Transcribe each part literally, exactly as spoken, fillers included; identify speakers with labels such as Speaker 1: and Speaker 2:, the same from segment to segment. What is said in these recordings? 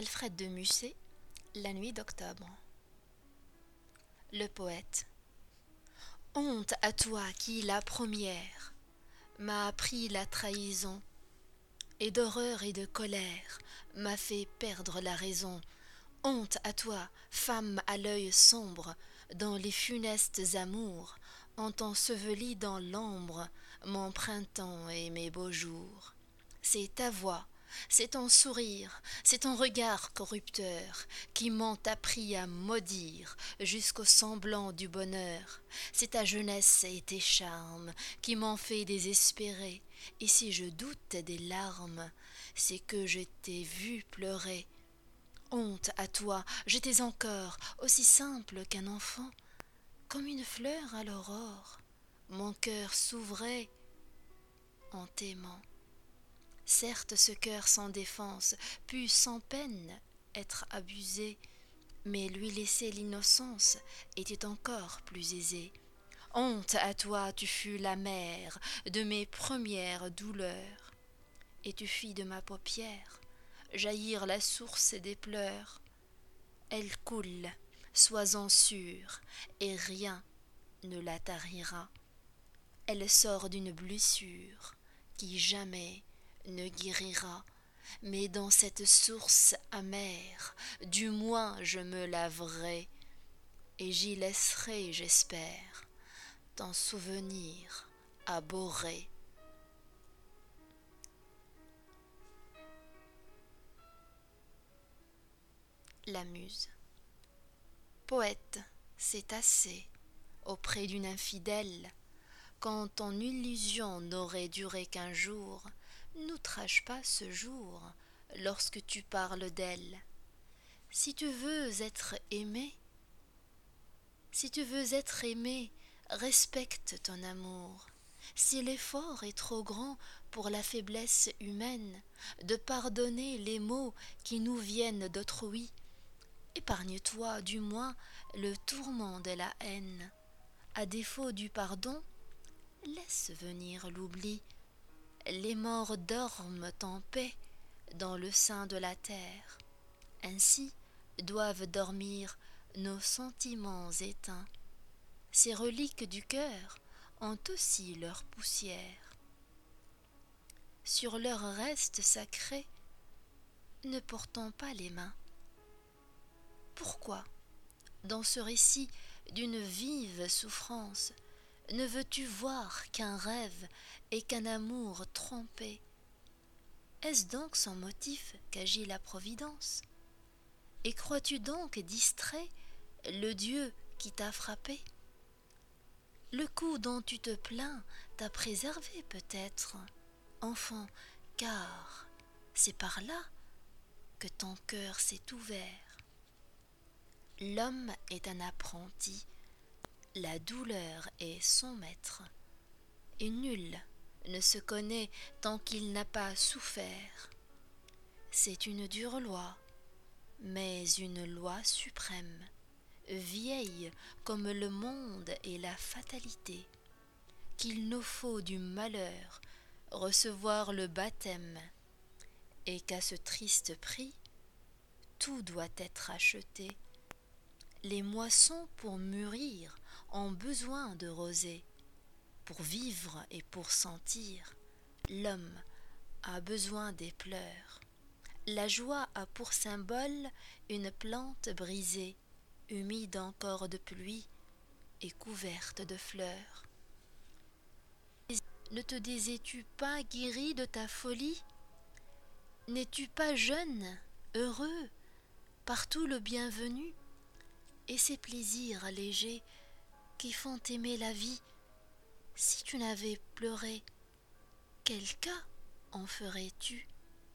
Speaker 1: Alfred de Musset, La nuit d'octobre. Le poète. Honte à toi qui, la première, m'a appris la trahison, et d'horreur et de colère m'a fait perdre la raison. Honte à toi, femme à l'œil sombre, dans les funestes amours, ont enseveli dans l'ombre mon printemps et mes beaux jours. C'est ta voix, c'est ton sourire, c'est ton regard corrupteur qui m'ont appris à maudire jusqu'au semblant du bonheur. C'est ta jeunesse et tes charmes qui m'ont fait désespérer, et si je doute des larmes, c'est que je t'ai vu pleurer. Honte à toi, j'étais encore aussi simple qu'un enfant, comme une fleur à l'aurore, mon cœur s'ouvrait en t'aimant. Certes, ce cœur sans défense put sans peine être abusé, mais lui laisser l'innocence était encore plus aisé. Honte à toi, tu fus la mère de mes premières douleurs, et tu fis de ma paupière jaillir la source des pleurs. Elle coule, sois-en sûre, et rien ne la tarira. Elle sort d'une blessure qui jamais ne guérira, mais dans cette source amère, du moins je me laverai, et j'y laisserai, j'espère, ton souvenir abhorré. La muse. Poète, c'est assez, auprès d'une infidèle, quand ton illusion n'aurait duré qu'un jour, n'outrage pas ce jour lorsque tu parles d'elle. Si tu veux être aimé, si tu veux être aimé, respecte ton amour. Si l'effort est trop grand pour la faiblesse humaine de pardonner les maux qui nous viennent d'autrui, épargne-toi du moins le tourment de la haine. À défaut du pardon, laisse venir l'oubli. Les morts dorment en paix dans le sein de la terre. Ainsi doivent dormir nos sentiments éteints. Ces reliques du cœur ont aussi leur poussière. Sur leur reste sacré, ne portons pas les mains. Pourquoi, dans ce récit d'une vive souffrance, ne veux-tu voir qu'un rêve et qu'un amour trompé? Est-ce donc sans motif qu'agit la Providence? Et crois-tu donc distrait le Dieu qui t'a frappé? Le coup dont tu te plains t'a préservé peut-être, enfant, car c'est par là que ton cœur s'est ouvert. L'homme est un apprenti, la douleur est son maître, et nul ne se connaît tant qu'il n'a pas souffert. C'est une dure loi, mais une loi suprême, vieille comme le monde et la fatalité, qu'il nous faut du malheur recevoir le baptême, et qu'à ce triste prix, tout doit être acheté. Les moissons pour mûrir ont besoin de rosée. Pour vivre et pour sentir, l'homme a besoin des pleurs. La joie a pour symbole une plante brisée, humide encore de pluie et couverte de fleurs. Ne te disais-tu pas guéri de ta folie? N'es-tu pas jeune, heureux, partout le bienvenu, et ces plaisirs légers qui font aimer la vie? Si tu n'avais pleuré, quel cas en ferais-tu?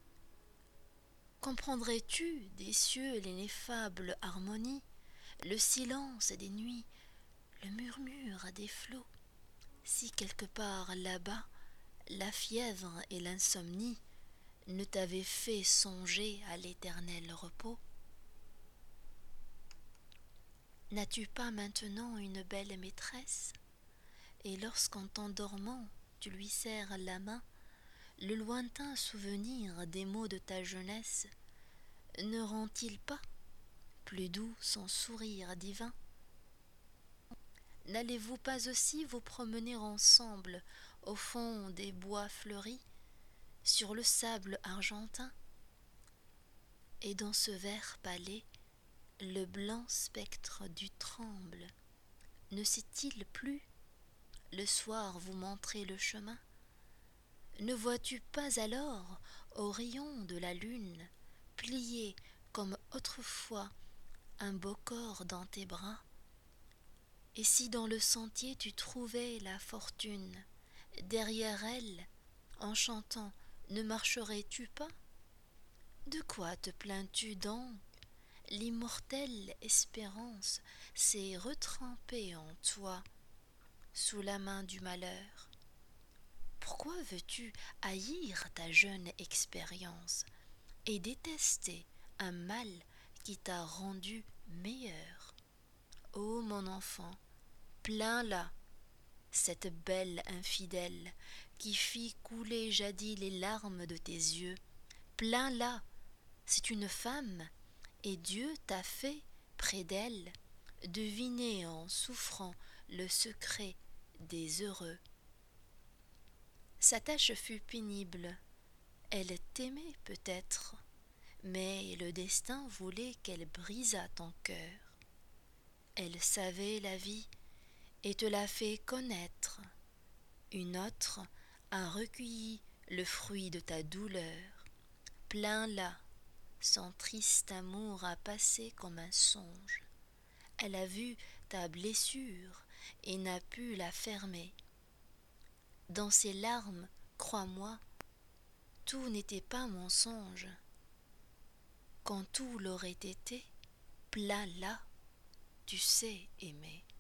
Speaker 1: Comprendrais-tu des cieux l'ineffable harmonie, le silence des nuits, le murmure des flots, si quelque part là-bas la fièvre et l'insomnie ne t'avaient fait songer à l'éternel repos? N'as-tu pas maintenant une belle maîtresse? Et lorsqu'en t'endormant tu lui serres la main, le lointain souvenir des mots de ta jeunesse ne rend-il pas plus doux son sourire divin? N'allez-vous pas aussi vous promener ensemble au fond des bois fleuris, sur le sable argentin? Et dans ce vert palais, le blanc spectre du tremble, ne sait-il plus, le soir vous montrer le chemin? Ne vois-tu pas alors, aux rayons de la lune, plier comme autrefois un beau corps dans tes bras? Et si dans le sentier tu trouvais la fortune, derrière elle, en chantant, ne marcherais-tu pas? De quoi te plains-tu donc? L'immortelle espérance s'est retrempée en toi sous la main du malheur. Pourquoi veux-tu haïr ta jeune expérience et détester un mal qui t'a rendu meilleur? Ô mon enfant, plains-la, cette belle infidèle qui fit couler jadis les larmes de tes yeux. Plains-la, c'est une femme, et Dieu t'a fait, près d'elle, deviner en souffrant le secret des heureux. Sa tâche fut pénible, elle t'aimait peut-être, mais le destin voulait qu'elle brisât ton cœur. Elle savait la vie et te l'a fait connaître. Une autre a recueilli le fruit de ta douleur. Plains-la, son triste amour a passé comme un songe. Elle a vu ta blessure et n'a pu la fermer. Dans ses larmes, crois-moi, tout n'était pas mensonge. Quand tout l'aurait été, plains-la, tu sais aimer.